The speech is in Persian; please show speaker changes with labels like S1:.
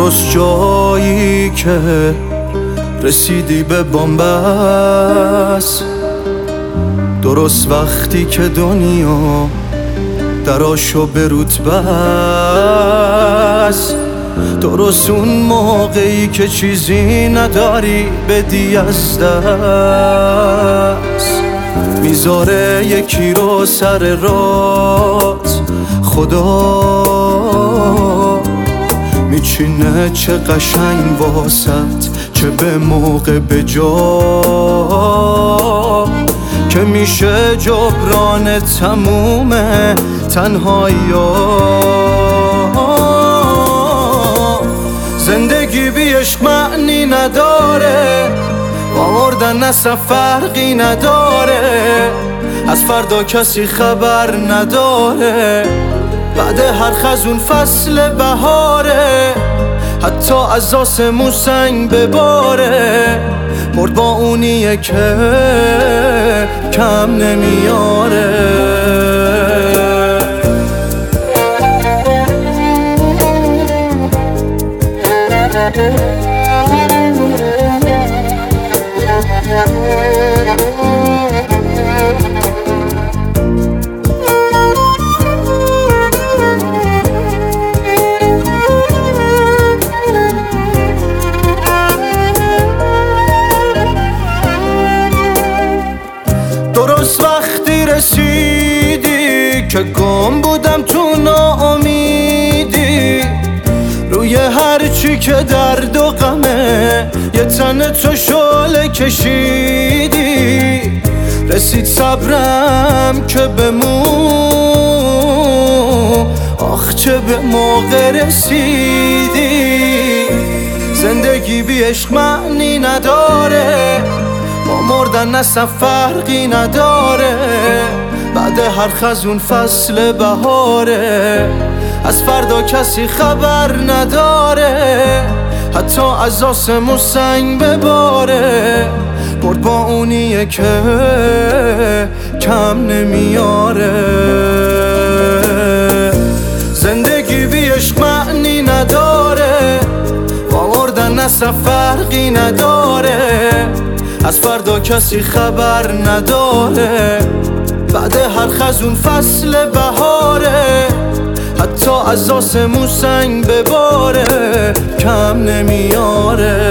S1: درست جایی که رسیدی به بنبست، درست وقتی که دنیا دراشو به رتبه است، درست اون موقعی که چیزی نداری بدی از دست. میذاره یکی رو سر رات خدا، میچینه چه قشنگ واسط، چه به موقع به جا، که میشه جبران تموم تنهایی‌ها. زندگی بی عشق معنی نداره، با مردن اصلا فرقی نداره، از فردا کسی خبر نداره، بعد هر خزون فصل بهاره، حتی از آسمون سنگ بباره، مرد با اونیه که کم نمیاره. درست وقتی رسیدی که گم بودم تو ناامیدی، روی هرچی که درد و غمه یه تن تو شعله کشیدی. رسید صبرم که بمون، آخ چه به موقع رسیدی. زندگی بی عشق معنی نداره، با مردن اصلا فرقی نداره، بعد هر خزون فصل بهاره، از فردا کسی خبر نداره، حتی از آسمون سنگ بباره، مرد با اونیه که کم نمیاره. زندگی بی عشق معنی نداره، با مردن اصلا فرقی نداره، از فردا کسی خبر نداره، بعد هر خزون فصل بهاره، حتی از آسمون سنگ بباره، کم نمیاره.